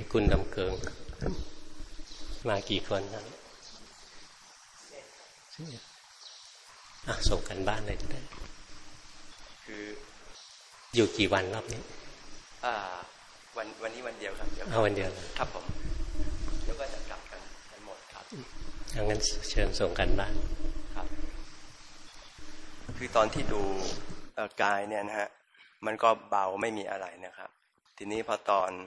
คุณดำเกิงมากี่คนครับส่งกันบ้านเลยก็ได้คืออยู่กี่วันรอบนี้วันนี้วันเดียวครับวันเดียวครับผมแล้วก็จะกลับกันหมดครับงั้นเชิญส่งกันบ้านครับคือตอนที่ดูกายเนี่ยนะฮะมันก็เบาไม่มีอะไรนะครับทีนี้พอตอน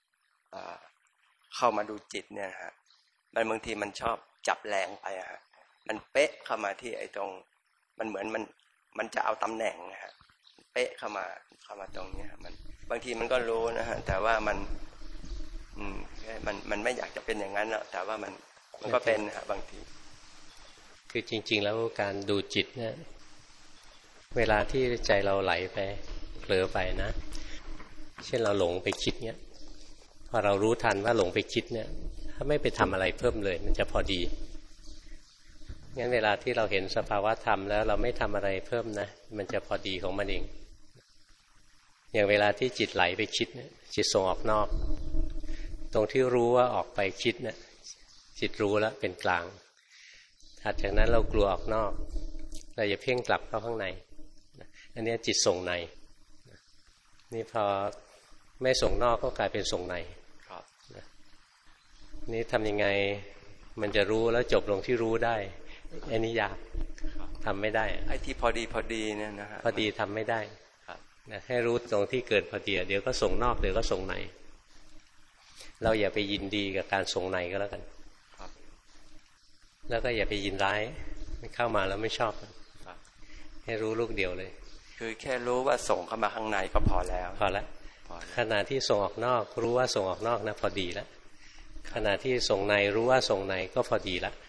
เข้ามาดูจิตเนี่ยฮะบางทีมันชอบจับแรงไปฮะมันเป๊ะเข้ามาที่ไอ้ตรงมันเหมือนมันจะเอาตำแหน่งนะฮะเป๊ะเข้ามาตรงนี้มันบางทีมันก็รู้นะฮะแต่ว่ามันไม่อยากจะเป็นอย่างนั้นหรอกแต่ว่ามันก็เป็นฮะบางทีคือจริงๆแล้วการดูจิตเนี่ยเวลาที่ใจเราไหลไปเผลอไปนะเช่นเราหลงไปคิดเนี่ยพอเรารู้ทันว่าหลงไปคิดเนี่ยถ้าไม่ไปทำอะไรเพิ่มเลยมันจะพอดีงั้นเวลาที่เราเห็นสภาวะธรรมแล้วเราไม่ทำอะไรเพิ่มนะมันจะพอดีของมันเองอย่างเวลาที่จิตไหลไปคิดเนี่ยจิตส่งออกนอกตรงที่รู้ว่าออกไปคิดเนี่ยจิตรู้แล้วเป็นกลางถัดจากนั้นเรากลัวออกนอกเราจะเพ่งกลับเข้าข้างในอันนี้จิตส่งในนี่พอไม่ส่งนอกก็กลายเป็นส่งในนี่ทำยังไงมันจะรู้แล้วจบลงที่รู้ได้อันนี้ยากทำไม่ได้ไอ้ที่พอดีเนี่ยนะฮะพอดีทำไม่ได้ให้รู้ตรงที่เกิดพอดีเดี๋ยวก็ส่งนอกเดี๋ยวก็ส่งในเราอย่าไปยินดีกับการส่งในก็แล้วกันแล้วก็อย่าไปยินร้ายเข้ามาแล้วไม่ชอบให้รู้ลูกเดียวเลยคือแค่รู้ว่าส่งเข้ามาข้างในก็พอแล้วพอแล้วขณะที่ส่งออกนอกรู้ว่าส่งออกนอกนะพอดีแล้วขณะที่ส่งในรู้ว่าส่งในก็พอดีแล้ว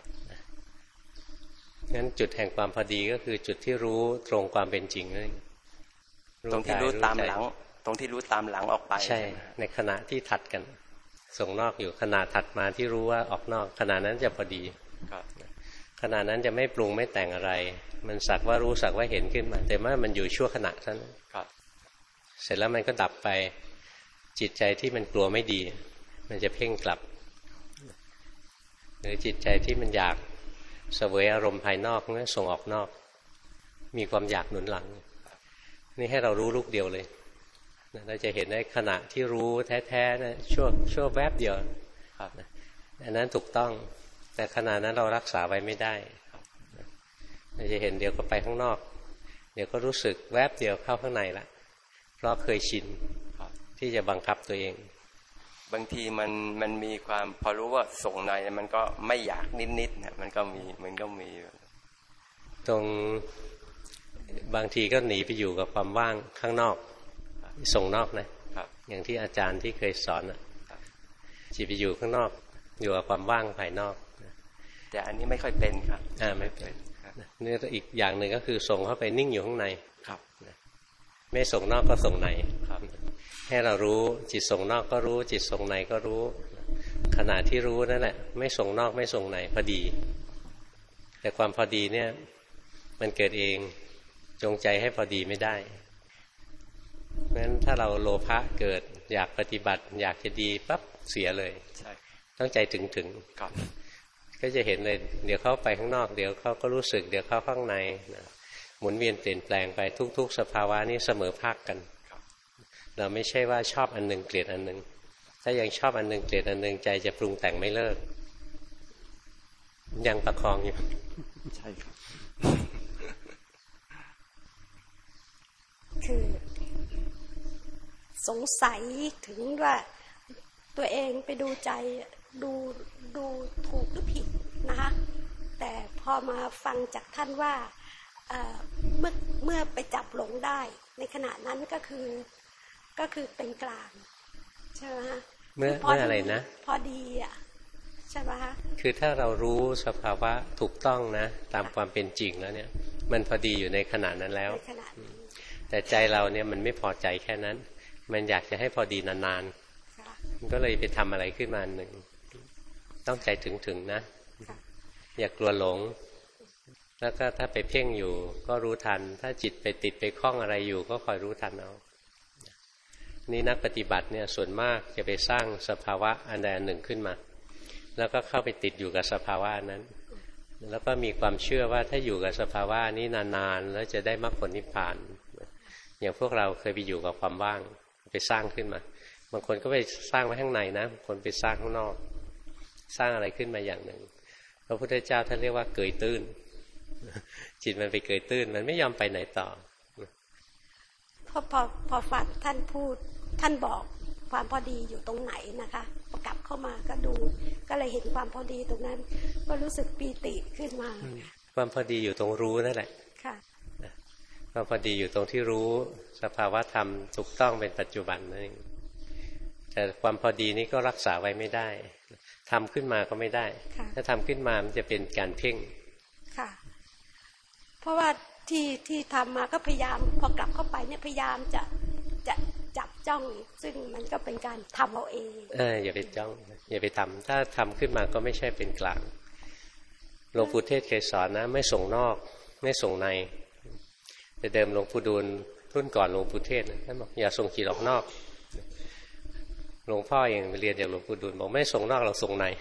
งั้นจุดแห่งความพอดีก็คือจุดที่รู้ตรงความเป็นจริงนั่นตรงที่รู้ตามหลังตรงที่รู้ตามหลังออกไปใช่ในขณะที่ถัดกันส่งนอกอยู่ขณะถัดมาที่รู้ว่าออกนอกขณะนั้นจะพอดีขณะนั้นจะไม่ปรุงไม่แต่งอะไรมันสักว่ารู้สักว่าเห็นขึ้นมาแต่ว่ามันอยู่ชั่วขณะเท่านั้นเสร็จแล้วมันก็ดับไปจิตใจที่มันกลัวไม่ดีมันจะเพ่งกลับหรือจิตใจที่มันอยากเสวยอารมณ์ภายนอกนั่นส่งออกนอกมีความอยากหนุนหลังนี่ให้เรารู้ลูกเดียวเลยเราจะเห็นได้ขณะที่รู้แท้ๆนะชั่วแวบเดียวอันนั้นถูกต้องแต่ขณะนั้นเรารักษาไว้ไม่ได้เราจะเห็นเดี๋ยวก็ไปข้างนอกเดี๋ยวก็รู้สึกแวบเดียวเข้าข้างในละเพราะเคยชินที่จะบังคับตัวเองบางทีมันมีความพอรู้ว่าส่งในมันก็ไม่อยากนิดๆนะมันก็มีตรงบางทีก็หนีไปอยู่กับความว่างข้างนอกส่งนอกนะอย่างที่อาจารย์ที่เคยสอนจิตไปอยู่ข้างนอกอยู่กับความว่างภายนอกแต่อันนี้ไม่ค่อยเป็นครับไม่เป็นนี่อีกอย่างหนึ่งก็คือส่งเข้าไปนิ่งอยู่ข้างในครับไม่ส่งนอกก็ส่งในให้เรารู้จิตส่งนอกก็รู้จิตส่งในก็รู้ขณะที่รู้นั่นแหละไม่ส่งนอกไม่ส่งในพอดีแต่ความพอดีเนี่ยมันเกิดเองจงใจให้พอดีไม่ได้เพราะฉะนั้นถ้าเราโลภะเกิดอยากปฏิบัติอยากจะดีปั๊บเสียเลยต้องใจถึงก็จะเห็นเลยเดี๋ยวเข้าไปข้างนอกเดี๋ยวเขาก็รู้สึกเดี๋ยวเข้าข้างในหมุนเวียนเปลี่ยนแปลงไปทุกๆสภาวะนี้เสมอภาคกันเราไม่ใช่ว่าชอบอันหนึ่งเกลียดอันหนึ่งถ้ายังชอบอันหนึ่งเกลียดอันหนึ่งใจจะปรุงแต่งไม่เลิกยังประคองอยู่ใช่ครับคือสงสัยถึงว่าตัวเองไปดูใจดูถูกหรือผิดนะคะแต่พอมาฟังจากท่านว่าเมื่อไปจับหลงได้ในขณะนั้นก็คือเป็นกลางใช่ไหมฮะเมื่ออะไรนะพอดีอ่ะใช่ไหมฮะคือถ้าเรารู้สภาวะถูกต้องนะตามความเป็นจริงแล้วเนี่ยมันพอดีอยู่ในขณะนั้นแล้วแต่ใจเราเนี่ยมันไม่พอใจแค่นั้นมันอยากจะให้พอดีนานๆมันก็เลยไปทำอะไรขึ้นมาหนึ่งต้องใจถึงนะอย่ากลัวหลงแล้วก็ถ้าไปเพ่งอยู่ก็รู้ทันถ้าจิตไปติดไปคล้องอะไรอยู่ก็คอยรู้ทันเอานี่นักปฏิบัติเนี่ยส่วนมากจะไปสร้างสภาวะอันใดอันหนึ่งขึ้นมาแล้วก็เข้าไปติดอยู่กับสภาวะนั้นแล้วก็มีความเชื่อว่าถ้าอยู่กับสภาวะนี้นานๆแล้วจะได้มรรคผลนิพพานอย่างพวกเราเคยไปอยู่กับความว่างไปสร้างขึ้นมาบางคนก็ไปสร้างไว้ข้างในนะบางคนไปสร้างข้างนอกสร้างอะไรขึ้นมาอย่างหนึ่งพระพุทธเจ้าท่านเรียกว่าเกยตื้นจิตมันไปเกยตื้นมันไม่ยอมไปไหนต่อพอฟังท่านพูดท่านบอกความพอดีอยู่ตรงไหนนะคะพอกลับเข้ามาก็ดูก็เลยเห็นความพอดีตรงนั้นก็รู้สึกปีติขึ้นมาความพอดีอยู่ตรงรู้นั่นแหละค่ะความพอดีอยู่ตรงที่รู้สภาวะธรรมถูกต้องเป็นปัจจุบันนั่นเองแต่ความพอดีนี้ก็รักษาไว้ไม่ได้ทำขึ้นมาก็ไม่ได้ถ้าทำขึ้นมามันจะเป็นการเพ่งค่ะเพราะว่าที่ทำมาก็พยายามพอกลับเข้าไปเนี่ยพยายามจะจับจ้องซึ่งมันก็เป็นการทำเอาเองอย่าไปจ้องอย่าไปทำถ้าทำขึ้นมาก็ไม่ใช่เป็นกลางหลวงปู่เทศเคยสอนนะไม่ส่งนอกไม่ส่งในแต่เดิมหลวงปู่ดูลรุ่นก่อนหลวงปู่เทศท่านบอกอย่าส่งจิตออกนอกหลวงพ่อเองไปเรียนจากหลวงปู่ดูลบอกไม่ส่งนอกเราส่งใน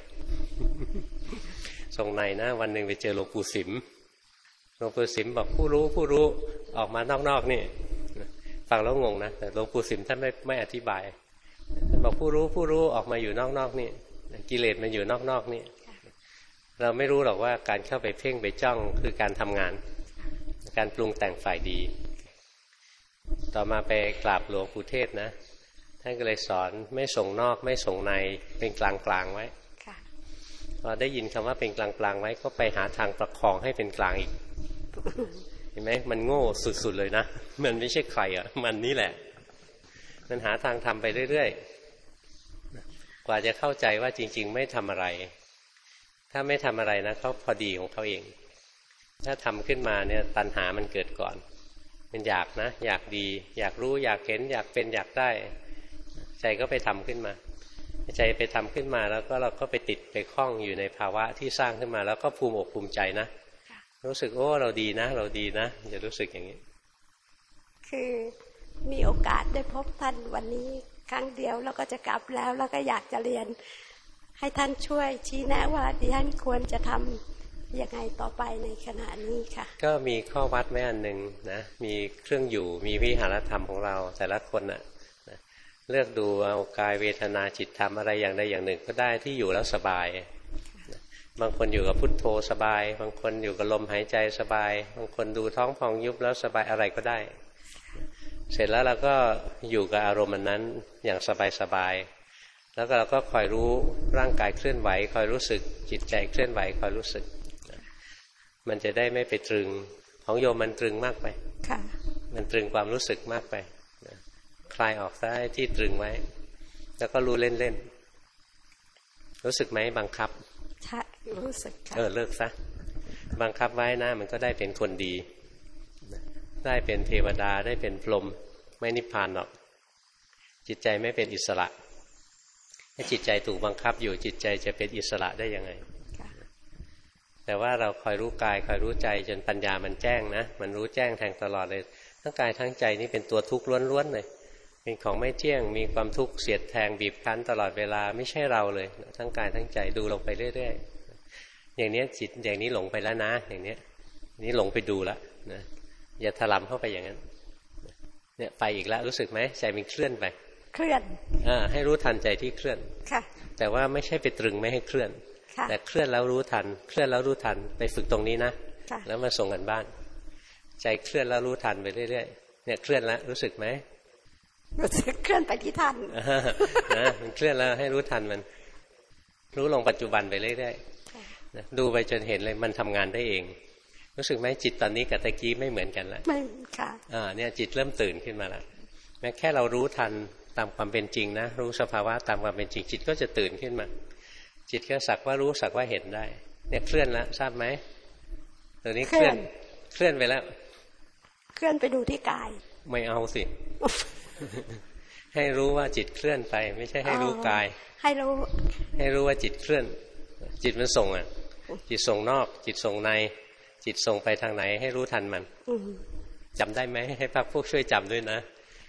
ส่งในนะวันหนึ่งไปเจอหลวงปู่สิมหลวงปู่สิมบอกผู้รู้ออกมานอกนี่ฟังแล้วงงนะแต่หลวงปู่สิมท่านไม่อธิบายท่านบอกผู้รู้ออกมาอยู่นอกนี่กิเลสมันอยู่นอกนี่เราไม่รู้หรอกว่าการเข้าไปเพ่งไปจ้องคือการทำงานการปรุงแต่งฝ่ายดีต่อมาไปกราบหลวงปู่เทศนะท่านก็เลยสอนไม่ส่งนอกไม่ส่งในเป็นกลางไว้พอได้ยินคำว่าเป็นกลางไว้ก็ไปหาทางประคองให้เป็นกลางอีกเห็นไหมมันโง่สุดๆเลยนะมันไม่ใช่ใครอ่ะมันนี่แหละมันหาทางทำไปเรื่อยๆกว่าจะเข้าใจว่าจริงๆไม่ทำอะไรถ้าไม่ทำอะไรนะเขาพอดีของเขาเองถ้าทำขึ้นมาเนี่ยตัณหามันเกิดก่อนมันอยากนะอยากดีอยากรู้อยากเห็นอยากเป็นอยากได้ใจก็ไปทำขึ้นมาใจไปทำขึ้นมาแล้วก็เราก็ไปติดไปคล้องอยู่ในภาวะที่สร้างขึ้นมาแล้วก็ภูมิอกภูมิใจนะรู้สึกโอ้เราดีนะเราดีนะจะรู้สึกอย่างนี้คือมีโอกาสได้พบท่านวันนี้ครั้งเดียวแล้วก็จะกลับแล้วก็อยากจะเรียนให้ท่านช่วยชี้แนะว่าดิฉันควรจะทำยังไงต่อไปในขณะนี้ค่ะก็มีข้อวัดแม่อันหนึ่งนะมีเครื่องอยู่มีวิหารธรรมของเราแต่ละคนน่ะเลือกดูเอากายเวทนาจิตธรรมอะไรอย่างใดอย่างหนึ่งก็ได้ที่อยู่แล้วสบายบางคนอยู่กับพุทโธสบายบางคนอยู่กับลมหายใจสบายบางคนดูท้องพองยุบแล้วสบายอะไรก็ได้เสร็จแล้วเราก็อยู่กับอารมณ์นั้นอย่างสบายแล้วก็เราก็คอยรู้ร่างกายเคลื่อนไหวคอยรู้สึกจิตใจเคลื่อนไหวคอยรู้สึกมันจะได้ไม่ไปตรึงของโยมมันตรึงมากไปมันตรึงความรู้สึกมากไปคลายออกได้ที่ตรึงไว้แล้วก็รู้เล่นๆรู้สึกไหมบังคับใช่รู้สึกค่ะเลิกซะบังคับไว้นะมันก็ได้เป็นคนดีได้เป็นเทวดาได้เป็นพรหมไม่นิพพานหรอกจิตใจไม่เป็นอิสระถ้าจิตใจถูกบังคับอยู่จิตใจจะเป็นอิสระได้ยังไงแต่ว่าเราคอยรู้กายคอยรู้ใจจนปัญญามันแจ้งนะมันรู้แจ้งแทงตลอดเลยทั้งกายทั้งใจนี่เป็นตัวทุกข์ล้วนๆเลยเป็นของไม่เที่ยงมีความทุกข์เสียดแทงบีบคั้นตลอดเวลาไม่ใช่เราเลยทั้งกายทั้งใจดูลงไปเรื่อยๆอย่างนี้จิตอย่างนี้หลงไปแล้วนะอย่างนี้นี่หลงไปดูแล้วนะอย่าถลำเข้าไปอย่างนั้นเนี่ยไปอีกแล้วรู้สึกไหมใจมันเคลื่อนไปเคลื่อนให้รู้ทันใจที่เคลื่อนค่ะแต่ว่าไม่ใช่ไปตรึงไม่ให้เคลื่อนแต่เคลื่อนแล้วรู้ทันเคลื่อนแล้วรู้ทันไปฝึกตรงนี้นะแล้วมาส่งกันบ้านใจเคลื่อนแล้วรู้ทันไปเรื่อยๆเนี่ยเคลื่อนแล้วรู้สึกไหมรู้สึกเคลื่อนไปที่ทันนะมันเคลื่อนแล้วให้รู้ทันมันรู้ลงปัจจุบันไปเรื่อยๆดูไปจนเห็นเลยมันทำงานได้เองรู้สึกไหมจิตตอนนี้กับตะกี้ไม่เหมือนกันแล้วไม่ค่ะเนี่ยจิตเริ่มตื่นขึ้นมาแล้วแม้แค่เรารู้ทันตามความเป็นจริงนะรู้สภาวะตามความเป็นจริงจิตก็จะตื่นขึ้นมาจิตก็สักว่ารู้สักว่าเห็นได้เนี่ยเคลื่อนแล้วทราบไหมตัวนี้เคลื่อนไปแล้วเคลื่อนไปดูที่กายไม่เอาสิ ให้รู้ว่าจิตเคลื่อนไปไม่ใช่ให้รู้กายให้รู้ว่าจิตเคลื่อนจิตมันส่งจิตส่งนอกจิตส่งในจิตส่งไปทางไหนให้รู้ทันมันจำได้ไหมให้พวกช่วยจำด้วยนะ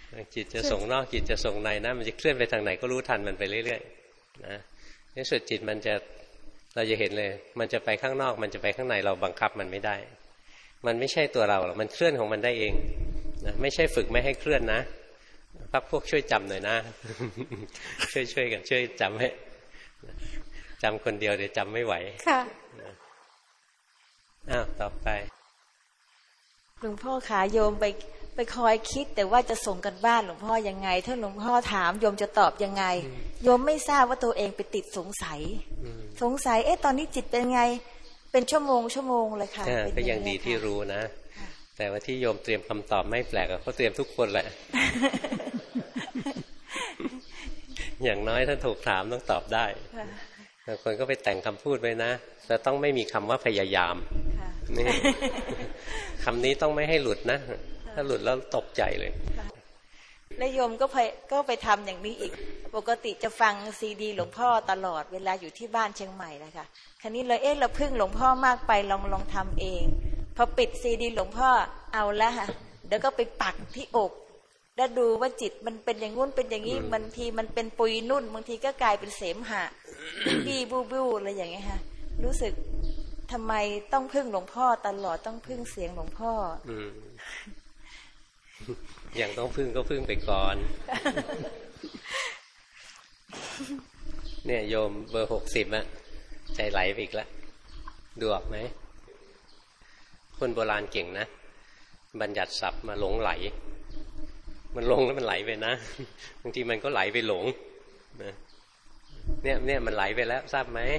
จิตจะส่งนอกจิตจะส่งในนะมันจะเคลื่อนไปทางไหนก็รู้ทันมันไปเรื่อยๆนะในสุดจิตมันจะเราจะเห็นเลยมันจะไปข้างนอกมันจะไปข้างในเราบังคับมันไม่ได้มันไม่ใช่ตัวเราหรอกมันเคลื่อนของมันได้เองนะไม่ใช่ฝึกไม่ให้เคลื่อนนะพักพวกช่วยจำหน่อยนะ ช่วยกันช่วยจำให้จำคนเดียวเดี๋ยวจำไม่ไหวค่ะอ้าวต่อไปหลวงพ่อขาโยมไปคอยคิดแต่ว่าจะส่งกันบ้านหลวงพ่อยังไงถ้าหลวงพ่อถามโยมจะตอบยังไงโยมไม่ทราบว่าตัวเองไปติดสงสัยตอนนี้จิตเป็นไงเป็นชั่วโมงเลยค่ะก็ยังดีที่รู้นะแต่ว่าที่โยมเตรียมคำตอบไม่แปลกเขาเตรียมทุกคนแหละ อย่างน้อยถ้าถูกถามต้องตอบได้บางคนก็ไปแต่งคำพูดไว้นะจะต้องไม่มีคำว่าพยายามนี่คำนี้ต้องไม่ให้หลุดนะถ้าหลุดแล้วตกใจเลยแล้วโยมก็ไปทำอย่างนี้อีกปกติจะฟังซีดีหลวงพ่อตลอดเวลาอยู่ที่บ้านเชียงใหม่นะคะคราวนี้เลยเราพึ่งหลวงพ่อมากไปลองทำเองพอปิดซีดีหลวงพ่อเอาละค่ะเดี๋ยวก็ไปปักที่อกแล้วดูว่าจิตมันเป็นอย่างงู้นเป็นอย่างนี้บางทีมันเป็นปุยนุ่นบางทีก็กลายเป็นเสมหะบี้บู้อะไรอย่างเงี้ยค่ะรู้สึกทำไมต้องพึ่งหลวงพ่อตลอดต้องพึ่งเสียงหลวงพ่ออย่างต้องพึ่งก็พึ่งไปก่อนเนี่ยโยมเบอร์60อะใจไหลไปอีกแล้วดูออกไหมคนโบราณเก่งนะบัญญัติศัพท์มาหลงไหลมันลงแล้วมันไหลไปนะบางทีมันก็ไหลไปหลงเนี่ยมันไหลไปแล้วทราบไหม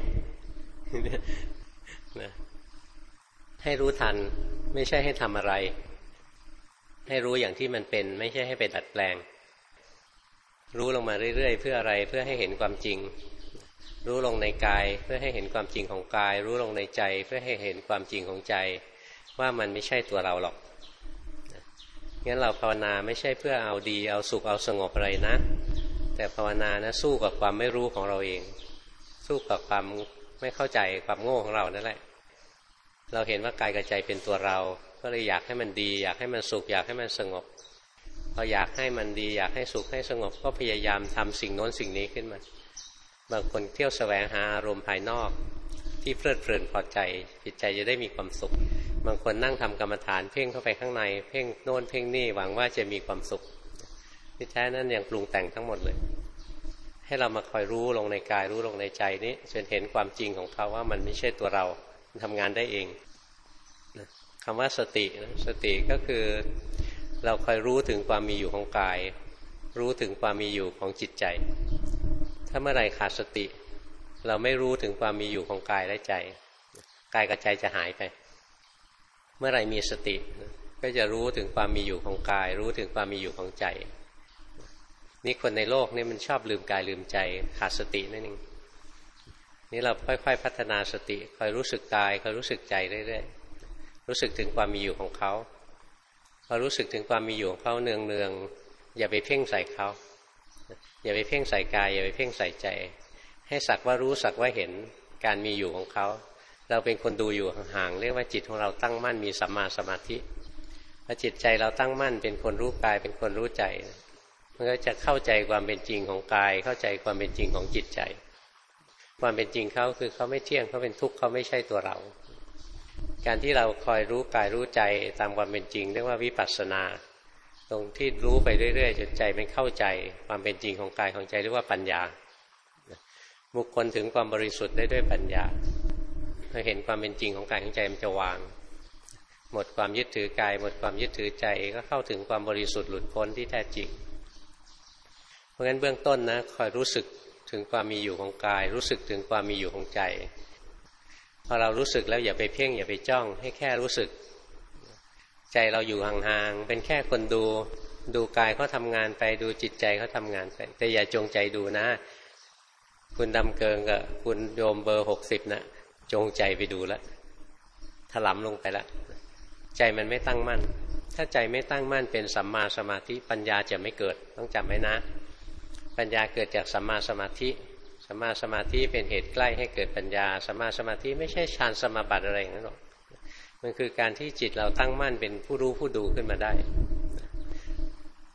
ให้รู้ทันไม่ใช่ให้ทำอะไรให้รู้อย่างที่มันเป็นไม่ใช่ให้ไปดัดแปลงรู้ลงมาเรื่อยๆเพื่ออะไรเพื่อให้เห็นความจริงรู้ลงในกายเพื่อให้เห็นความจริงของกายรู้ลงในใจเพื่อให้เห็นความจริงของใจว่ามันไม่ใช่ตัวเราหรอกงั้นเราภาวนาไม่ใช่เพื่อเอาดีเอาสุขเอาสงบอะไรนะแต่ภาวนานะสู้กับความไม่รู้ของเราเองสู้กับความไม่เข้าใจความโง่ของเรานั่นแหละเราเห็นว่ากายกับใจเป็นตัวเราก็เลยอยากให้มันดีอยากให้มันสุขอยากให้มันสงบพออยากให้มันดีอยากให้สุขให้สงบก็พยายามทำสิ่งโน้นสิ่งนี้ขึ้นมาบางคนเที่ยวแสวงหาอารมณ์ภายนอกที่เพลิดเพลินพอใจจิตใจจะได้มีความสุขบางคนนั่งทำกรรมฐานเพ่งเข้าไปข้างในเพ่งโน้นเพ่งนี่หวังว่าจะมีความสุขที่แท้นั้นยังปรุงแต่งทั้งหมดเลยให้เรามาคอยรู้ลงในกายรู้ลงในใจนี้จนเห็นความจริงของเขาว่ามันไม่ใช่ตัวเราทำงานได้เองคำว่าสติก็คือเราคอยรู้ถึงความมีอยู่ของกายรู้ถึงความมีอยู่ของจิตใจถ้าเมื่อไรขาดสติเราไม่รู้ถึงความมีอยู่ของกายและใจกายกับใจจะหายไปเมื่อไรมีสติก็จะรู้ถึงความมีอยู่ของกายรู้ถึงความมีอยู่ของใจนี่คนในโลกนี่มันชอบลืมกายลืมใจขาดสตินั่นเองนี่เราค่อยๆพัฒนาสติคอยรู้สึกกายคอยรู้สึกใจเรื่อยๆรู้สึกถึงความมีอยู่ของเขาพอรู้สึกถึงความมีอยู่ของเขาเนืองๆอย่าไปเพ่งใส่เขาอย่าไปเพ่งใส่กายอย่าไปเพ่งใส่ใจให้สักว่ารู้สักว่าเห็นการมีอยู่ของเขาเราเป็นคนดูอยู่ห่างๆเรียกว่าจิตของเราตั้งมั่นมีสัมมาสมาธิพอจิตใจเราตั้งมั่นเป็นคนรู้กายเป็นคนรู้ใจมันก็จะเข้าใจความเป็นจริงของกายเข้าใจความเป็นจริงของจิตใจความเป็นจริงเขาคือเขาไม่เที่ยงเขาเป็นทุกข์เขาไม่ใช่ตัวเราการที่เราคอยรู้กายรู้ใจตามความเป็นจริงเรียกว่าวิปัสสนาตรงที่รู้ไปเรื่อยๆจนใจมันเข้าใจความเป็นจริงของกายของใจเรียกว่าปัญญาบุคคลถึงความบริสุทธิ์ได้ด้วยปัญญาพอเห็นความเป็นจริงของกายของใจมันจะวางหมดความยึดถือกายหมดความยึดถือใจก็เข้าถึงความบริสุทธิ์หลุดพ้นที่แท้จริงเพราะงั้นเบื้องต้นนะคอยรู้สึกถึงความมีอยู่ของกายรู้สึกถึงความมีอยู่ของใจพอเรารู้สึกแล้วอย่าไปเพ่งอย่าไปจ้องให้แค่รู้สึกใจเราอยู่ห่างๆเป็นแค่คนดูกายเขาทำงานไปดูจิตใจเขาทำงานไปแต่อย่าจงใจดูนะคุณดำเกิงกับคุณโยมเบอร์60นะจงใจไปดูแล้วถลำลงไปแล้วใจมันไม่ตั้งมั่นถ้าใจไม่ตั้งมั่นเป็นสัมมาสมาธิปัญญาจะไม่เกิดต้องจำไว้นะปัญญาเกิดจากสัมมาสมาธิสัมมาสมาธิเป็นเหตุใกล้ให้เกิดปัญญาสัมมาสมาธิไม่ใช่ฌานสมาบัติอะไรอย่างนั้นหรอกมันคือการที่จิตเราตั้งมั่นเป็นผู้รู้ผู้ดูขึ้นมาได้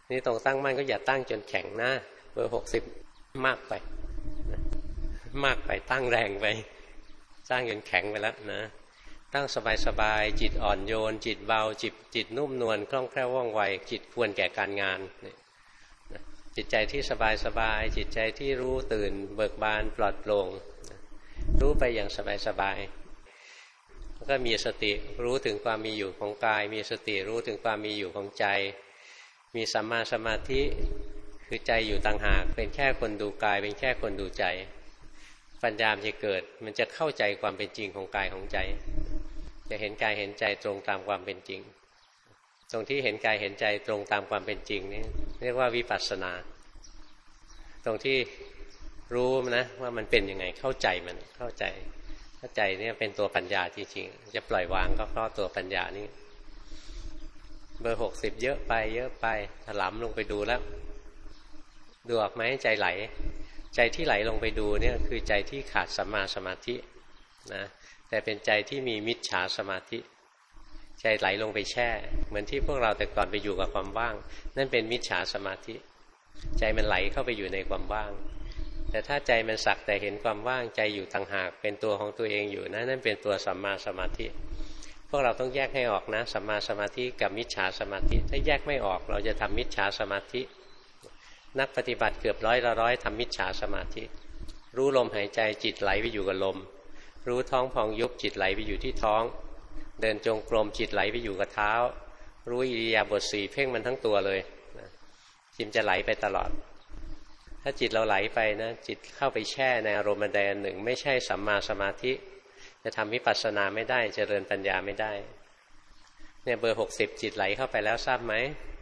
นี่ตรงตั้งมั่นก็อย่าตั้งจนแข็งนะเบอร์60มากไปมากไปตั้งแรงไปตั้งจนแข็งไปแล้วนะตั้งสบายๆจิตอ่อนโยนจิตเบาจิตนุ่มนวลคล่องแคล่วว่องไวจิตควรแก่การงานจิตใจที่สบายจิตใจที่รู้ตื่นเบิกบานปลอดโปร่งรู้ไปอย่างสบายแล้วก็มีสติรู้ถึงความมีอยู่ของกายมีสติรู้ถึงความมีอยู่ของใจมีสัมมาสมาธิคือใจอยู่ต่างหากเป็นแค่คนดูกายเป็นแค่คนดูใจปัญญาจะเกิดมันจะเข้าใจความเป็นจริงของกายของใจจะเห็นกายเห็นใจตรงตามความเป็นจริงตรงที่เห็นกายเห็นใจตรงตามความเป็นจริงนี่เรียกว่าวิปัสสนาตรงที่รู้นะว่ามันเป็นยังไงเข้าใจมันเข้าใจเนี่ยเป็นตัวปัญญาจริงๆจะปล่อยวางก็เพราะตัวปัญญานี่เบอร์60เยอะไปถลำลงไปดูแล้วดูออกไหมใจไหลใจที่ไหลลงไปดูเนี่ยคือใจที่ขาดสัมมาสมาธินะแต่เป็นใจที่มีมิจฉาสมาธิใจไหลลงไปแช่เหมือนที่พวกเราแต่ก่อนไปอยู่กับความว่างนั่นเป็นมิจฉาสมาธิใจมันไหลเข้าไปอยู่ในความว่างแต่ถ้าใจมันสักแต่เห็นความว่างใจอยู่ต่างหากเป็นตัวของตัวเองอยู่นะนั่นเป็นตัวสัมมาสมาธิพวกเราต้องแยกให้ออกนะสัมมาสมาธิกับมิจฉาสมาธิถ้าแยกไม่ออกเราจะทำมิจฉาสมาธินักปฏิบัติเกือบร้อยทำมิจฉาสมาธิรู้ลมหายใจจิตไหลไปอยู่กับลมรู้ท้องพองยุบจิตไหลไปอยู่ที่ท้องเดินจงกรมจิตไหลไปอยู่กับเท้ารู้อิริยาบถ4เพ่งมันทั้งตัวเลยจิตจะไหลไปตลอดถ้าจิตเราไหลไปนะจิตเข้าไปแช่ในอารมณ์ใดหนึ่งไม่ใช่สัมมาสมาธิจะทำวิปัสสนาไม่ได้เจริญปัญญาไม่ได้เนี่ยเบอร์60จิตไหลเข้าไปแล้วทราบไหม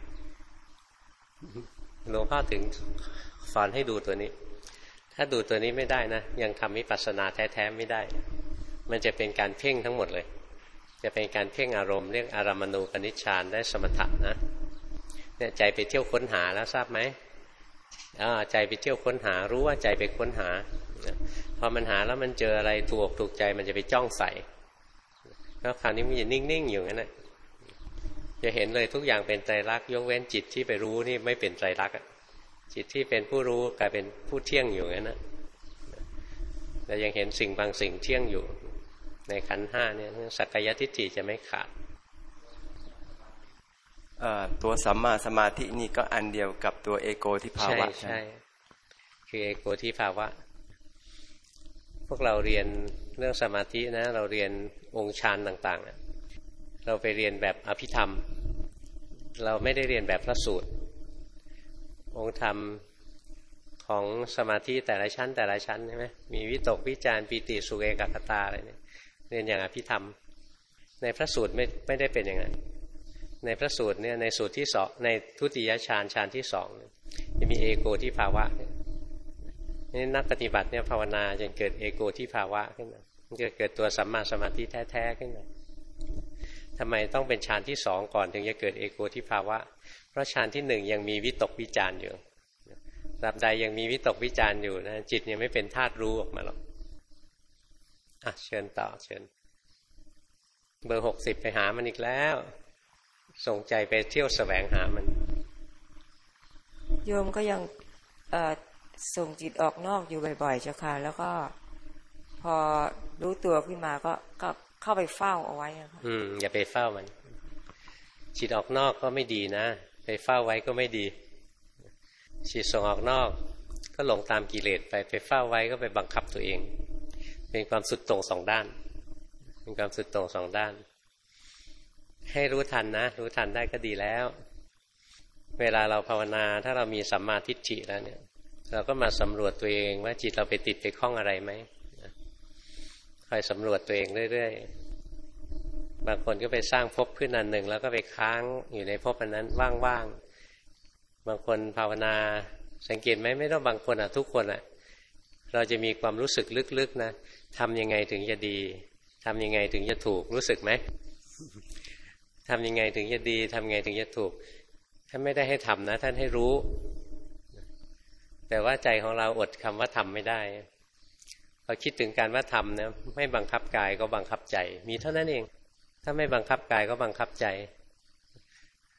หลวงพ่อถึงสอนให้ดูตัวนี้ถ้าดูตัวนี้ไม่ได้นะยังทำวิปัสสนาแท้ๆไม่ได้มันจะเป็นการเพ่งทั้งหมดเลยจะเป็นการเพ่งอารมณ์เรียกอารามณูปนิชฌานได้สมถะนะเนี่ยใจไปเที่ยวค้นหาแล้วทราบไหมใจไปเที่ยวค้นหารู้ว่าใจไปค้นหาพอมันหาแล้วมันเจออะไรถูกใจมันจะไปจ้องใส่แล้วคราวนี้มันจะนิ่งๆอยู่งั้นนะจะเห็นเลยทุกอย่างเป็นไตรลักษณ์ยกเว้นจิตที่ไปรู้นี่ไม่เป็นไตรลักษณ์จิตที่เป็นผู้รู้กลายเป็นผู้เที่ยงอยู่งั้นนะแต่ยังเห็นสิ่งบางสิ่งเที่ยงอยู่ในขันธ์5เนี่ยสักกายทิฏฐิจะไม่ขาดตัวสัมมาสมาธินี่ก็อันเดียวกับตัวเอโกทิภาวะใช่คือเอโกทิภาวะพวกเราเรียนเรื่องสมาธินะเราเรียนองค์ฌานต่างๆเราไปเรียนแบบอภิธรรมเราไม่ได้เรียนแบบพระสูตรองค์ธรรมของสมาธิแต่ละชั้นใช่ไหมมีวิตกวิจารปิติสุขเอกคตาอะไรเนี่ยเรียนอย่างอภิธรรมในพระสูตรไม่ได้เป็นอย่างนั้นในพระสูตรเนี่ยในสูตรที่2ในทุติยฌานฌานที่2จะมีเอโกทิภาวะนี่นักปฏิบัติเนี่ยภาวนาจนเกิดเอโกทิภาวะขึ้นมาเกิดตัวสัมมาสมาธิแท้ๆขึ้นมาทำไมต้องเป็นฌานที่2ก่อนถึงจะเกิดเอโกทิภาวะเพราะฌานที่1ยังมีวิตกวิจารอยู่ตราบใดยังมีวิตกวิจารอยู่นะจิตยังไม่เป็นธาตุรู้ออกมาหรอกเชิญต่อเชิญเบอร์60ไปหามันอีกแล้วส่งใจไปเที่ยวแสวงหามันโยมก็ยังส่งจิตออกนอกอยู่บ่อยๆเจ้าค่ะแล้วก็พอรู้ตัวขึ้นมาก็เข้าไปเฝ้าเอาไว้ค่ะอย่าไปเฝ้ามันจิตออกนอกก็ไม่ดีนะไปเฝ้าไว้ก็ไม่ดีจิตส่งออกนอกก็หลงตามกิเลสไปเฝ้าไว้ก็ไปบังคับตัวเองเป็นความสุดโต่ง2ด้านเป็นความสุดโต่ง2ด้านให้รู้ทันนะรู้ทันได้ก็ดีแล้วเวลาเราภาวนาถ้าเรามีสัมมาทิฏฐิแล้วเนี่ยเราก็มาสำรวจตัวเองว่าจิตเราไปติดไปคล้องอะไรไหมคอยสำรวจตัวเองเรื่อยๆบางคนก็ไปสร้างภพขึ้นอันหนึ่งแล้วก็ไปค้างอยู่ในภพอันนั้นว่างๆบางคนภาวนาสังเกตไหมไม่ต้องบางคนทุกคนเราจะมีความรู้สึกลึกๆนะทำยังไงถึงจะดีทำยังไงถึงจะถูกรู้สึกไหมทำยังไงถึงจะดีทำยังไงถึงจะถูกท่านไม่ได้ให้ทำนะท่านให้รู้แต่ว่าใจของเราอดคำว่าทำไม่ได้พอคิดถึงการว่าทำนะไม่บังคับกายก็บังคับใจมีเท่านั้นเองถ้าไม่บังคับกายก็บังคับใจ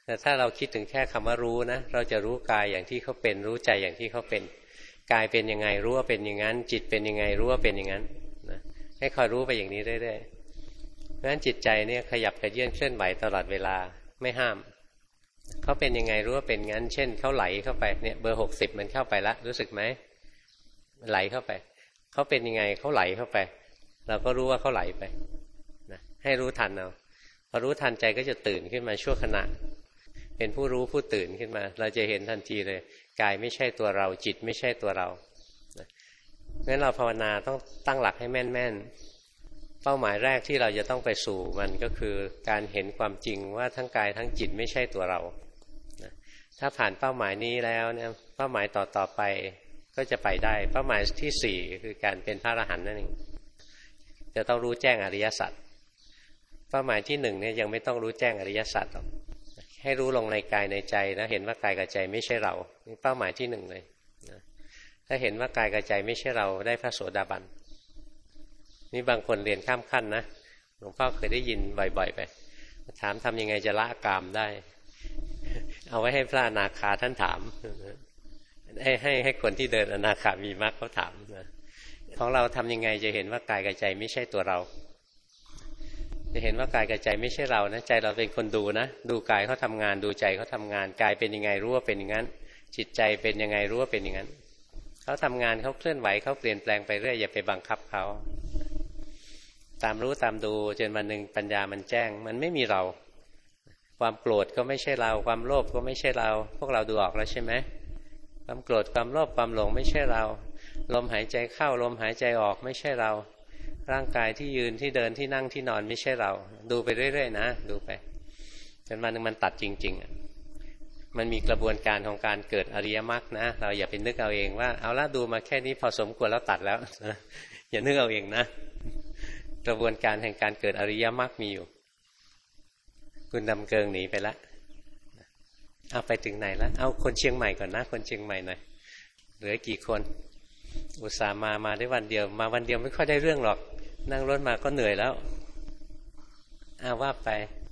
แต่ถ้าเราคิดถึงแค่คำว่ารู้นะเราจะรู้กายอย่างที่เขาเป็นรู้ใจอย่างที่เขาเป็นกายเป็นยังไงรู้ว่าเป็นอย่างนั้นจิตเป็นยังไงรู้ว่าเป็นอย่างนั้นนะให้คอยรู้ไปอย่างนี้เรื่อยๆเพราะฉะนั้นจิตใจเนี่ยขยับกระเยื่อนเคลื่อนไหวตลอดเวลาไม่ห้ามเขาเป็นยังไงรู้ว่าเป็นงั้นเช่นเขาไหลเข้าไปเนี่ยเบอร์60มันเข้าไปละรู้สึกไหมไหลเข้าไปเขาเป็นยังไงเขาไหลเข้าไปเราก็รู้ว่าเขาไหลไปนะให้รู้ทันเอาพอรู้ทันใจก็จะตื่นขึ้นมาชั่วขณะเป็นผู้รู้ผู้ตื่นขึ้นมาเราจะเห็นทันทีเลยกายไม่ใช่ตัวเราจิตไม่ใช่ตัวเรางั้นเราภาวนาต้องตั้งหลักให้แม่นๆเป้าหมายแรกที่เราจะต้องไปสู่มันก็คือการเห็นความจริงว่าทั้งกายทั้งจิตไม่ใช่ตัวเราถ้าผ่านเป้าหมายนี้แล้วเนี่ยเป้าหมายต่อไปก็จะไปได้เป้าหมายที่4คือการเป็นพระอรหันต์นั่นเองจะต้องรู้แจ้งอริยสัจเป้าหมายที่1เนี่ยยังไม่ต้องรู้แจ้งอริยสัจหรอกให้รู้ลงในกายในใจนะเห็นว่ากายกับใจไม่ใช่เรานี่เป้าหมายที่1เลยนะถ้าเห็นว่ากายกับใจไม่ใช่เราได้พระโสดาบันนี่บางคนเรียนข้ามขั้นนะหลวงพ่อเคยได้ยินบ่อยๆไปถามทำยังไงจะละกามได้เอาไว้ให้พระอนาคาท่านถามให้คนที่เดินอนาคามีมรรคเขาถามนะของเราทำยังไงจะเห็นว่ากายกับใจไม่ใช่ตัวเราจะเห็นว่ากายกับใจไม่ใช่เรานะใจเราเป็นคนดูนะดูกายเขาทำงานดูใจเขาทำงานกายเป็นยังไงรู้ว่าเป็นอย่างนั้นจิตใจเป็นยังไงรู้ว่าเป็นอย่างนั้นเขาทำงานเขาเคลื่อนไหวเขาเปลี่ยนแปลงไปเรื่อยอย่าไปบังคับเขาตามรู้ตามดูจนวันหนึ่งปัญญามันแจ้งมันไม่มีเราความโกรธก็ไม่ใช่เราความโลภก็ไม่ใช่เราพวกเราดูออกแล้วใช่ไหมความโกรธความโลภความหลงไม่ใช่เราลมหายใจเข้าลมหายใจออกไม่ใช่เราร่างกายที่ยืนที่เดินที่นั่งที่นอนไม่ใช่เราดูไปเรื่อยๆนะดูไปจนวันหนึ่งมันตัดจริงๆมันมีกระบวนการของการเกิดอริยมรรคนะเราอย่าไปนึกเอาเองว่าเอาละดูมาแค่นี้พอสมควรแล้วตัดแล้วอย่านึกเอาเองนะกระบวนการแห่งการเกิดอริยมรรคมีอยู่คุณดำเกิงหนีไปละเอาไปถึงไหนแล้วเอาคนเชียงใหม่ก่อนนะคนเชียงใหม่หน่อยเหลือกี่คนอุตส่าห์มาได้วันเดียวมาวันเดียวไม่ค่อยได้เรื่องหรอกนั่งรถมาก็เหนื่อยแล้วว่าไป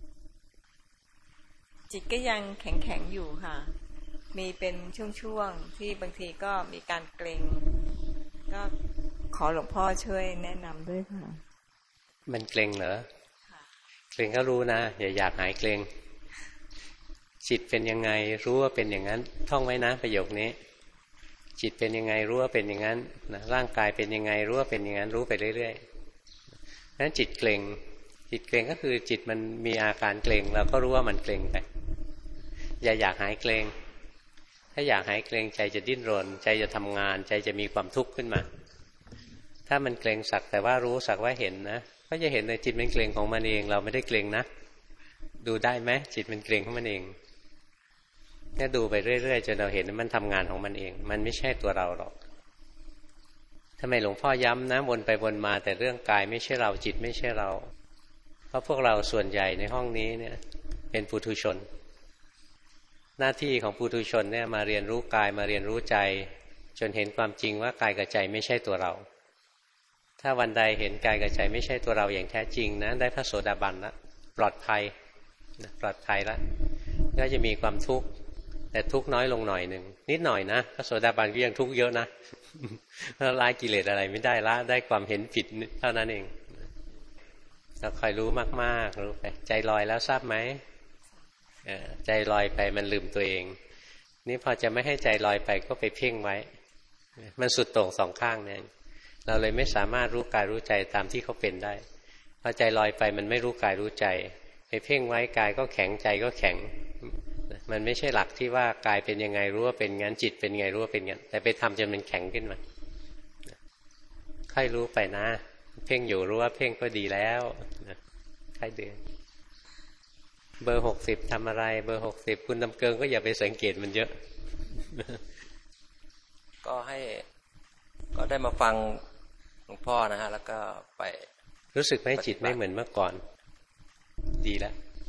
จิตก็ยังแข็งอยู่ค่ะมีเป็นช่วงๆที่บางทีก็มีการเกร็งก็ขอหลวงพ่อช่วยแนะนำด้วยค่ะมันเกร็งเหรอเกร็งก็รู้นะอย่าอยากหายเกร็งจิตเป็นยังไงรู้ว่าเป็นอย่างนั้นท่องไว้นะประโยคนี้จิตเป็นยังไงรู้ว่าเป็นอย่างนั้นนะร่างกายเป็นยังไงรู้ว่าเป็นอย่างนั้นรู้ไปเรื่อยๆนั้นจิตเกร็งจิตเกร็งก็คือจิตมันมีอาการเกร็งเราก็รู้ว่ามันเกร็งไปอย่าอยากหายเกร็งถ้าอยากหายเกร็งใจจะดิ้นรนใจจะทำงานใจจะมีความทุกข์ขึ้นมาถ้ามันเกร็งสักแต่ว่ารู้สักว่าเห็นนะก็จะเห็นในจิตมันเกร็งของมันเองเราไม่ได้เกร็งนะดูได้ไหมจิตมันเกร็งของมันเองแค่ดูไปเรื่อยๆจนเราเห็นมันทำงานของมันเองมันไม่ใช่ตัวเราหรอกทำไมหลวงพ่อย้ำนะวนไปวนมาแต่เรื่องกายไม่ใช่เราจิตไม่ใช่เราเพราะพวกเราส่วนใหญ่ในห้องนี้เนี่ยเป็นปุถุชนหน้าที่ของปุถุชนเนี่ยมาเรียนรู้กายมาเรียนรู้ใจจนเห็นความจริงว่ากายกับใจไม่ใช่ตัวเราถ้าวันใดเห็นกายกับใจไม่ใช่ตัวเราอย่างแท้จริงนะได้พระโสดาบันแล้วปลอดภัยแล้วก็จะมีความทุกข์แต่ทุกข์น้อยลงหน่อยหนึ่งนิดหน่อยนะพระโสดาบันก็ยังทุกข์เยอะนะละกิเลสอะไรไม่ได้ละได้ความเห็นผิดเท่านั้นเองเราคอยรู้มากๆรู้ไปใจลอยแล้วทราบไหมใจลอยไปมันลืมตัวเองนี่พอจะไม่ให้ใจลอยไปก็ไปเพ่งไว้มันสุดโต่งสองข้างเนี่ยเราเลยไม่สามารถรู้กายรู้ใจตามที่เขาเป็นได้พอใจลอยไปมันไม่รู้กายรู้ใจไปเพ่งไว้กายก็แข็งใจก็แข็งมันไม่ใช่หลักที่ว่ากายเป็นยังไงรู้ว่าเป็นงั้นจิตเป็นไงรู้ว่าเป็นงั้นแต่ไปทำจนมันแข็งขึ้นมาค่อยรู้ไปนะเพ่งอยู่รู้ว่าเพ่งก็ดีแล้วค่อยเดินเบอร์60ทำอะไรเบอร์60คุณดำเกิงก็อย่าไปสังเกตมันเยอะก็ได้มาฟังหลวงพ่อนะฮะแล้วก็ไปรู้สึกไหมจิตไม่เหมือนเมื่อก่อนดีแล้ว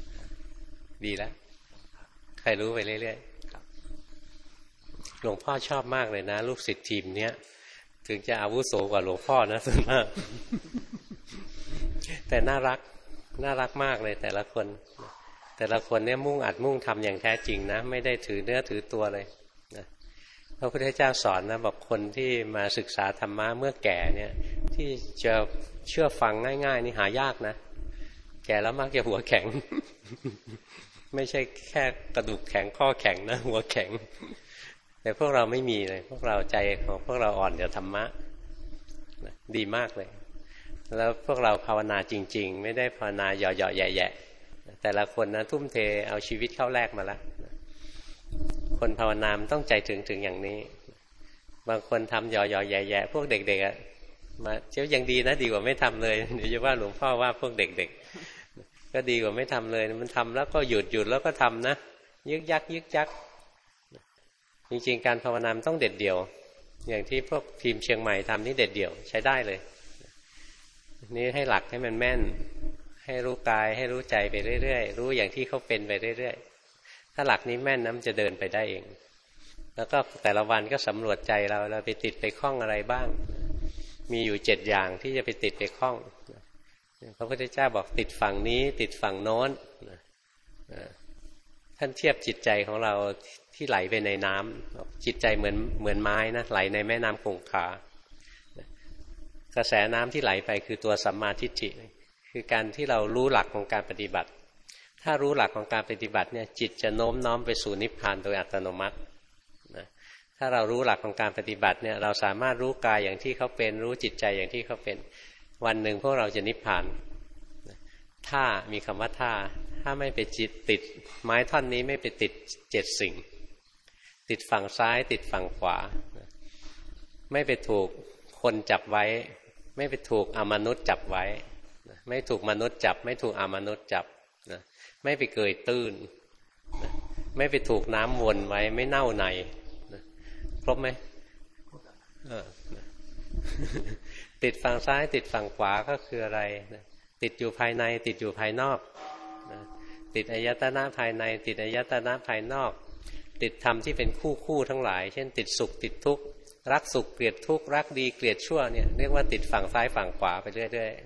ใครรู้ไปเรื่อยๆหลวงพ่อชอบมากเลยนะลูกศิษย์ทีมเนี้ยถึงจะอาวุโสกว่าหลวงพ่อนะส่วนมากแต่น่ารักมากเลยแต่ละคนแต่ละคนเนี่ยมุ่งอัดมุ่งทำอย่างแท้จริงนะไม่ได้ถือเนื้อถือตัวเลยนะพระพุทธเจ้าสอนนะบอกคนที่มาศึกษาธรรมะเมื่อแก่เนี่ยที่จะเชื่อฟังง่ายๆนี่หายากนะแก่แล้วมักจะหัวแข็ง ไม่ใช่แค่กระดูกแข็งข้อแข็งนะหัวแข็งแต่พวกเราไม่มีเลยพวกเราใจของพวกเราอ่อนเดี๋ยวธรรมะดีมากเลยแล้วพวกเราภาวนาจริงๆไม่ได้ภาวนาเหยาะๆแยะๆแต่ละคนนะทุ่มเทเอาชีวิตเข้าแลกมาแล้วคนภาวนามันต้องใจถึงอย่างนี้บางคนทำเหยาะๆแยะๆพวกเด็กๆอ่ะมาเจ้ายังดีนะดีกว่าไม่ทำเลยเดี๋ยวจะว่าหลวงพ่อว่าพวกเด็กๆก็ดีกว่าไม่ทำเลยมันทำแล้วก็หยุดแล้วก็ทำนะยึกยักจริงๆการภาวนาต้องเด็ดเดี่ยวอย่างที่พวกทีมเชียงใหม่ทำนี่เด็ดเดี่ยวใช้ได้เลยนี่ให้หลักให้มันแม่นให้รู้กายให้รู้ใจไปเรื่อยๆรู้อย่างที่เขาเป็นไปเรื่อยๆถ้าหลักนี้แม่นมันจะเดินไปได้เองแล้วก็แต่ละวันก็สำรวจใจเราไปติดไปคล้องอะไรบ้างมีอยู่7อย่างที่จะไปติดไปคล้องพระพุทธเจ้าบอกติดฝั่งนี้ติดฝั่งโน้นท่านเทียบจิตใจของเราที่ไหลไปในน้ำจิตใจเหมือนไม้นะไหลในแม่น้ำคงคากระแสน้ำที่ไหลไปคือตัวสัมมาทิฏฐิคือการที่เรารู้หลักของการปฏิบัติถ้ารู้หลักของการปฏิบัติเนี่ยจิตจะโน้มน้อมไปสู่นิพพานโดยอัตโนมัตินะถ้าเรารู้หลักของการปฏิบัติเนี่ยเราสามารถรู้กายอย่างที่เขาเป็นรู้จิตใจอย่างที่เขาเป็นวันหนึ่งพวกเราจะนิพพานถ้ามีคำว่าถ้าไม่ไปจิตติดไม้ท่อนนี้ไม่ไปติด7สิ่งติดฝั่งซ้ายติดฝั่งขวาไม่ไปถูกคนจับไว้ไม่ไปถูกอมนุษย์จับไว้ไม่ถูกมนุษย์จับไม่ถูกอมนุษย์จับไม่ไปเกยตื้นไม่ไปถูกน้ำวนไว้ไม่เน่าในครบไหมติดฝั่งซ้ายติดฝั่งขวาก็คืออะไรติดอยู่ภายในติดอยู่ภายนอกติดอายตนะภายในติดอายตนะภายนอกติดธรรมที่เป็นคู่ทั้งหลายเช่นติดสุขติดทุกข์รักสุขเกลียดทุกข์รักดีเกลียดชั่วเนี่ยเรียกว่าติดฝั่งซ้ายฝั่งขวาไปเรื่อย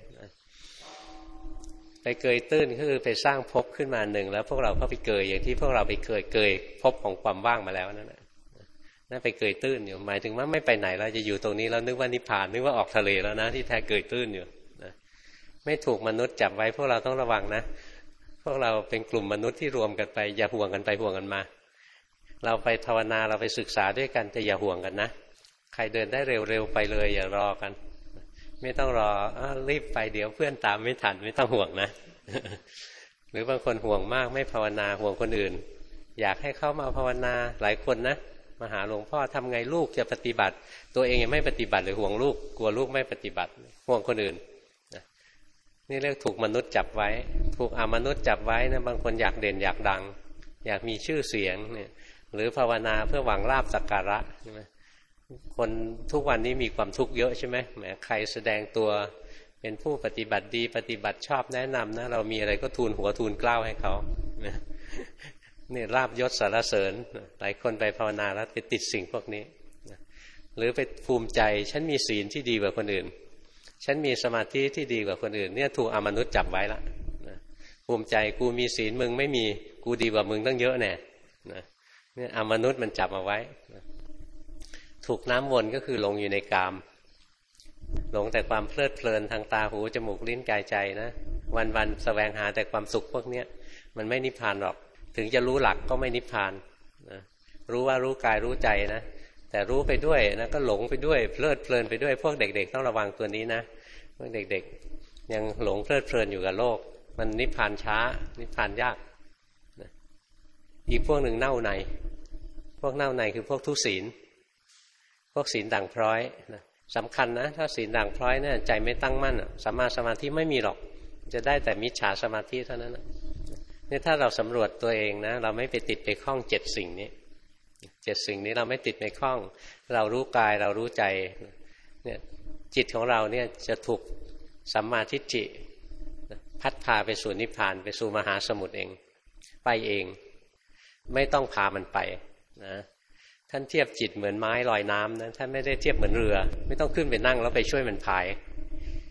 ๆไปเกยตื้นก็คือไปสร้างภพขึ้นมาหนึ่งแล้วพวกเราก็ไปเกยอย่างที่พวกเราไปเกยภพของความว่างมาแล้วนั่นแหละนั่นไปเกยตื้นอยู่หมายถึงว่าไม่ไปไหนเราจะอยู่ตรงนี้แล้วนึกว่านิพพานนึกว่าออกทะเลแล้วนะที่แท้เกยตื้นอยู่นะไม่ถูกมนุษย์จับไว้พวกเราต้องระวังนะพวกเราเป็นกลุ่มมนุษย์ที่รวมกันไปอย่าห่วงกันไปห่วงกันมาเราไปภาวนาเราไปศึกษาด้วยกันแต่อย่าห่วงกันนะใครเดินได้เร็วๆไปเลยอย่ารอกันไม่ต้องรอรีบไปเดี๋ยวเพื่อนตามไม่ทันไม่ต้องห่วงนะ หรือบางคนห่วงมากไม่ภาวนาห่วงคนอื่นอยากให้เข้ามาภาวนาหลายคนนะมาหาหลวงพ่อทำไงลูกจะปฏิบัติตัวเองยังไม่ปฏิบัติเลยห่วงลูกกลัวลูกไม่ปฏิบัติห่วงคนอื่นนี่เรียกถูกมนุษย์จับไว้ถูกอมนุษย์จับไว้นะบางคนอยากเด่นอยากดังอยากมีชื่อเสียงเนี่ยหรือภาวนาเพื่อหวังลาภสักการะใช่ไหมคนทุกวันนี้มีความทุกข์เยอะใช่ไหมแหมใครแสดงตัวเป็นผู้ปฏิบัติดีปฏิบัติชอบแนะนำนะเรามีอะไรก็ทูลหัวทูลเกล้าให้เขาเนี่ยลาภยศสรรเสริญหลายคนไปภาวนาแล้วไปติดสิ่งพวกนี้หรือไปภูมิใจฉันมีศีลที่ดีกว่าคนอื่นฉันมีสมาธิที่ดีกว่าคนอื่นเนี่ยถูกอมนุษย์จับไว้ละภูมิใจกูมีศีลมึงไม่มีกูดีกว่ามึงตั้งเยอะแน่เนี่ยอมนุษย์มันจับเอาไว้ถูกน้ำวนก็คือหลงอยู่ในกามหลงแต่ความเพลิดเพลินทางตาหูจมูกลิ้นกายใจนะวันๆแสวงหาแต่ความสุขพวกนี้มันไม่นิพพานหรอกถึงจะรู้หลักก็ไม่นิพพานนะรู้ว่ารู้กายรู้ใจนะแต่รู้ไปด้วยนะก็หลงไปด้วยเพลิดเพลินไปด้วยพวกเด็กๆต้องระวังตัวนี้นะพวกเด็กๆยังหลงเพลิดเพลินอยู่กับโลกมันนิพพานช้านิพพานยากนะอีกพวกหนึ่งเน่าในพวกเน่าในคือพวกทุศีลพวกศีลด่างพร้อยนะสำคัญนะถ้าศีลด่างพร้อยเนี่ยใจไม่ตั้งมั่นสัมมาสมาธิไม่มีหรอกจะได้แต่มิจฉาสมาธิเท่านั้นนี่ถ้าเราสำรวจตัวเองนะเราไม่ไปติดไปคล้อง7สิ่งนี้7สิ่งนี้เราไม่ติดไปคล้องเรารู้กายเรารู้ใจเนี่ยจิตของเราเนี่ยจะถูกสัมมาทิฏฐิพัดพาไปสู่นิพพานไปสู่มหาสมุทรเองไปเองไม่ต้องพามันไปนะท่านเทียบจิตเหมือนไม้ลอยน้ำนะท่านไม่ได้เทียบเหมือนเรือไม่ต้องขึ้นไปนั่งแล้วไปช่วยมันพาย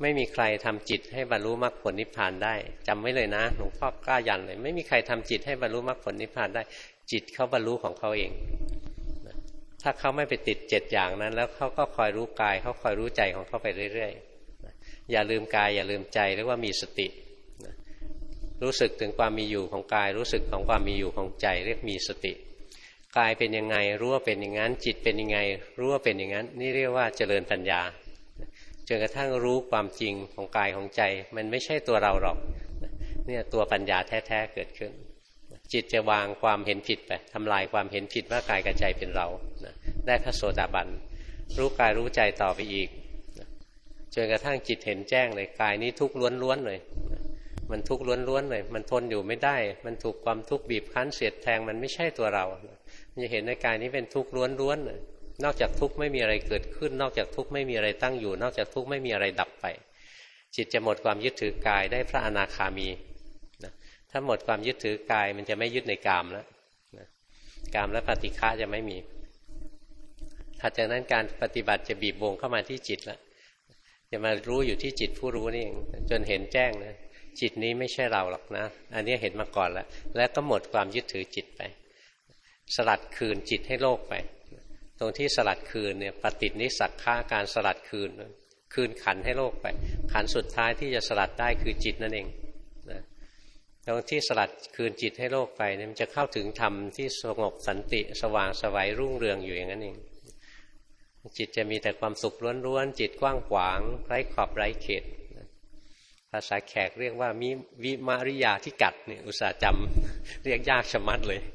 ไม่มีใครทำจิตให้บรรลุมรรคผลนิพพานได้จำไว้เลยนะหลวงพ่อกล้ายันเลยไม่มีใครทำจิตให้บรรลุมรรคผลนิพพานได้จิตเขาบรรลุของเขาเองถ้าเขาไม่ไปติด7อย่างนั้นแล้วเขาก็คอยรู้กายเขาคอยรู้ใจของเขาไปเรื่อยๆอย่าลืมกายอย่าลืมใจเรียกว่ามีสติรู้สึกถึงความมีอยู่ของกายรู้สึกของความมีอยู่ของใจเรียกมีสติกายเป็นยังไงรู้ว่าเป็นอย่างนั้นจิตเป็นยังไงรู้ว่าเป็นอย่างนั้นนี่เรียกว่าเจริญปัญญาจนกระทั่งรู้ความจริงของกายของใจมันไม่ใช่ตัวเราหรอกเนี่ยตัวปัญญาแท้ๆเกิดขึ้นจิตจะวางความเห็นผิดไปทำลายความเห็นผิดว่ากายกับใจเป็นเราได้พระโสดาบันรู้กายรู้ใจต่อไปอีกจนกระทั่งจิตเห็นแจ้งเลยกายนี้ทุกข์ล้วนๆเลยมันทุกข์ล้วนๆเลยมันทนอยู่ไม่ได้มันถูกความทุกข์บีบคั้นเสียดแทงมันไม่ใช่ตัวเรามันจะเห็นในกายนี้เป็นทุกข์ล้วนๆนอกจากทุกข์ไม่มีอะไรเกิดขึ้นนอกจากทุกข์ไม่มีอะไรตั้งอยู่นอกจากทุกข์ไม่มีอะไรดับไปจิตจะหมดความยึดถือกายได้พระอนาคามีถ้าหมดความยึดถือกายมันจะไม่ยึดในกามแล้วกามและปฏิฆะจะไม่มีถัดจากนั้นการปฏิบัติจะบีบวงเข้ามาที่จิตแล้วจะมารู้อยู่ที่จิตผู้รู้นี่เองจนเห็นแจ้งนะจิตนี้ไม่ใช่เราหรอกนะอันนี้เห็นมาก่อนแล้วก็หมดความยึดถือจิตไปสลัดคืนจิตให้โลกไปตรงที่สลัดคืนเนี่ยปฏินิสักขะการสลัดคืนขันให้โลกไปขันสุดท้ายที่จะสลัดได้คือจิตนั่นเองนะตรงที่สลัดคืนจิตให้โลกไปเนี่ยมันจะเข้าถึงธรรมที่สงบสันติสว่างไสวรุ่งเรืองอยู่อย่างนั้นเองจิตจะมีแต่ความสุขล้วนๆจิตกว้างขวางไร้ขอบไร้เขตภาษาแขกเรียกว่าวิมาริยาที่กัดเนี่ยอุตส่าห์จำเรียกยากชะมัดเลย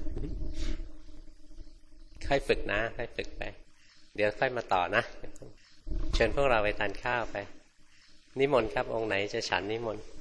ค่อยฝึกนะค่อยฝึกไปเดี๋ยวค่อยมาต่อนะเชิญพวกเราไปทานข้าวไปนิมนต์ครับองค์ไหนจะฉันนิมนต์